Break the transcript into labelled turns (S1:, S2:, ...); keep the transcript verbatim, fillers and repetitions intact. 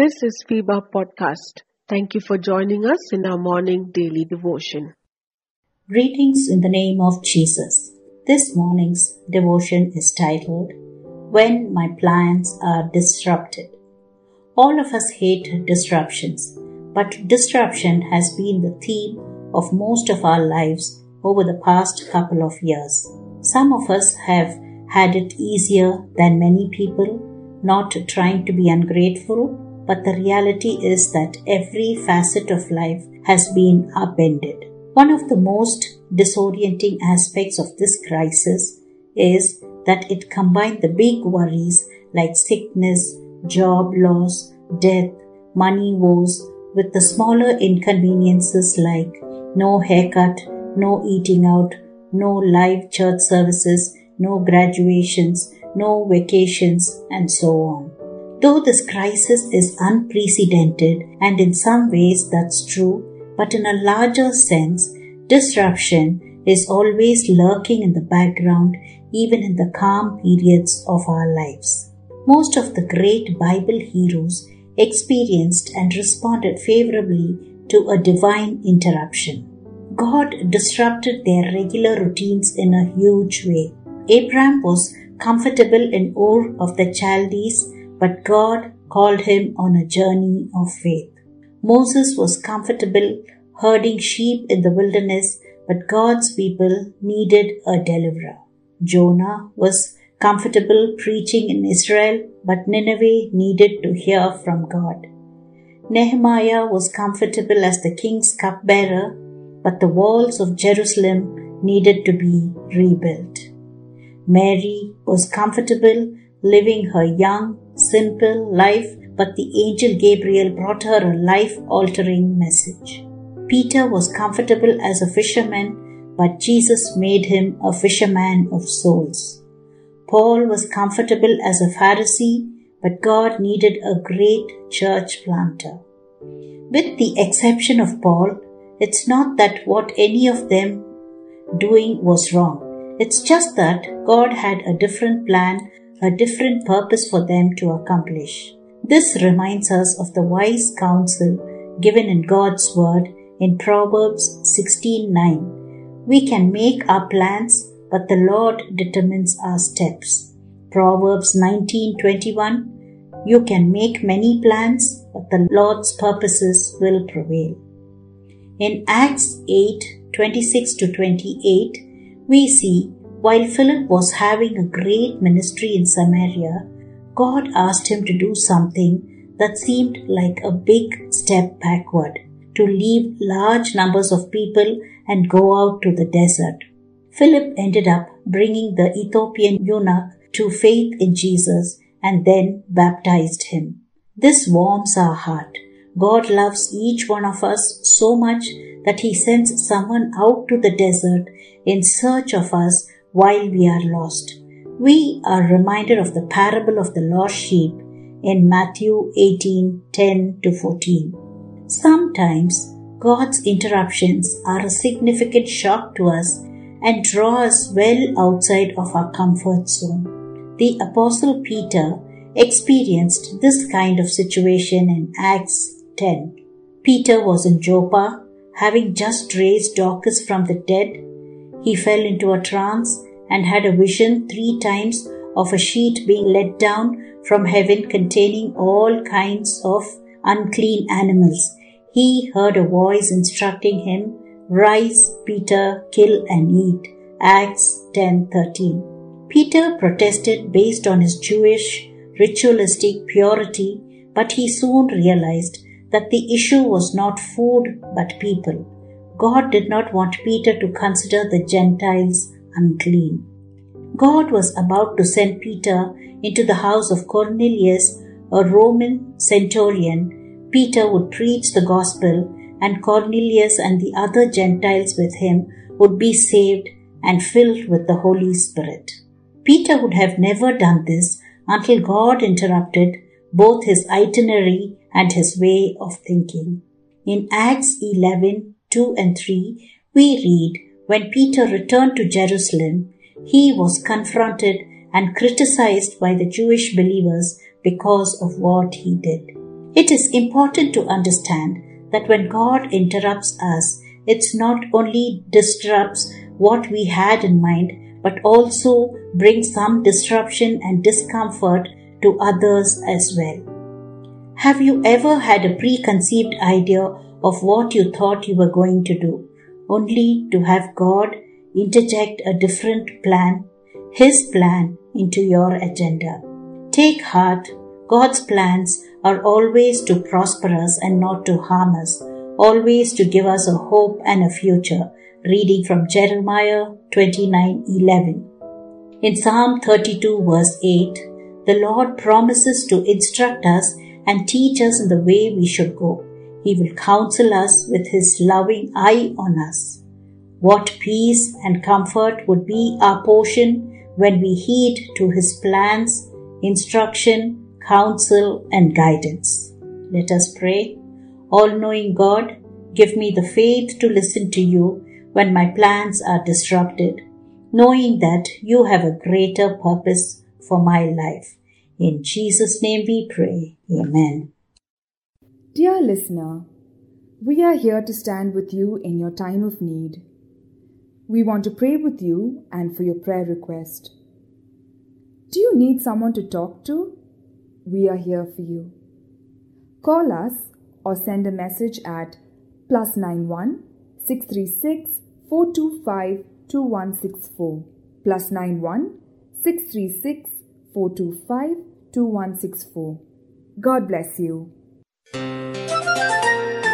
S1: This is FIBA Podcast. Thank you for joining us in our morning daily devotion.
S2: Greetings in the name of Jesus. This morning's devotion is titled, When My Plans Are Disrupted. All of us hate disruptions, but disruption has been the theme of most of our lives over the past couple of years. Some of us have had it easier than many people, not trying to be ungrateful, but the reality is that every facet of life has been upended. One of the most disorienting aspects of this crisis is that it combined the big worries like sickness, job loss, death, money woes with the smaller inconveniences like no haircut, no eating out, no live church services, no graduations, no vacations, and so on. Though this crisis is unprecedented, and in some ways that's true, but in a larger sense, disruption is always lurking in the background, even in the calm periods of our lives. Most of the great Bible heroes experienced and responded favorably to a divine interruption. God disrupted their regular routines in a huge way. Abraham was comfortable in Ur of the Chaldees, but God called him on a journey of faith. Moses was comfortable herding sheep in the wilderness, but God's people needed a deliverer. Jonah was comfortable preaching in Israel, but Nineveh needed to hear from God. Nehemiah was comfortable as the king's cupbearer, but the walls of Jerusalem needed to be rebuilt. Mary was comfortable living her young, simple life, but the angel Gabriel brought her a life-altering message. Peter was comfortable as a fisherman, but Jesus made him a fisherman of souls. Paul was comfortable as a Pharisee, but God needed a great church planter. With the exception of Paul, it's not that what any of them doing was wrong. It's just that God had a different plan, a different purpose for them to accomplish. This reminds us of the wise counsel given in God's word in Proverbs sixteen nine. We can make our plans, but the Lord determines our steps. Proverbs nineteen twenty-one. You can make many plans, but the Lord's purposes will prevail. In Acts eight twenty-six to twenty-eight, we see while Philip was having a great ministry in Samaria, God asked him to do something that seemed like a big step backward, to leave large numbers of people and go out to the desert. Philip ended up bringing the Ethiopian eunuch to faith in Jesus and then baptized him. This warms our heart. God loves each one of us so much that He sends someone out to the desert in search of us while we are lost. We are reminded of the parable of the lost sheep in Matthew eighteen ten to fourteen. Sometimes God's interruptions are a significant shock to us and draw us well outside of our comfort zone. The Apostle Peter experienced this kind of situation in Acts ten. Peter was in Joppa, having just raised Dorcas from the dead. He fell into a trance and had a vision three times of a sheet being let down from heaven containing all kinds of unclean animals. He heard a voice instructing him, Rise, Peter, kill and eat. Acts ten thirteen. Peter protested based on his Jewish ritualistic purity, but he soon realized that the issue was not food but people. God did not want Peter to consider the Gentiles unclean. God was about to send Peter into the house of Cornelius, a Roman centurion. Peter would preach the gospel, and Cornelius and the other Gentiles with him would be saved and filled with the Holy Spirit. Peter would have never done this until God interrupted both his itinerary and his way of thinking. In Acts eleven two and three, we read, when Peter returned to Jerusalem, he was confronted and criticized by the Jewish believers because of what he did. It is important to understand that when God interrupts us, it not only disrupts what we had in mind, but also brings some disruption and discomfort to others as well. Have you ever had a preconceived idea of what you thought you were going to do, only to have God interject a different plan, His plan, into your agenda? Take heart, God's plans are always to prosper us and not to harm us, always to give us a hope and a future. Reading from Jeremiah twenty-nine eleven. In Psalm thirty-two verse eight, the Lord promises to instruct us and teach us in the way we should go. He will counsel us with His loving eye on us. What peace and comfort would be our portion when we heed to His plans, instruction, counsel, and guidance. Let us pray. All-knowing God, give me the faith to listen to You when my plans are disrupted, knowing that You have a greater purpose for my life. In Jesus' name we pray. Amen.
S3: Dear listener, we are here to stand with you in your time of need. We want to pray with you and for your prayer request. Do you need someone to talk to? We are here for you. Call us or send a message at plus nine one six three six four two five two one six four plus nine one six three six four two five two one six four. God bless you.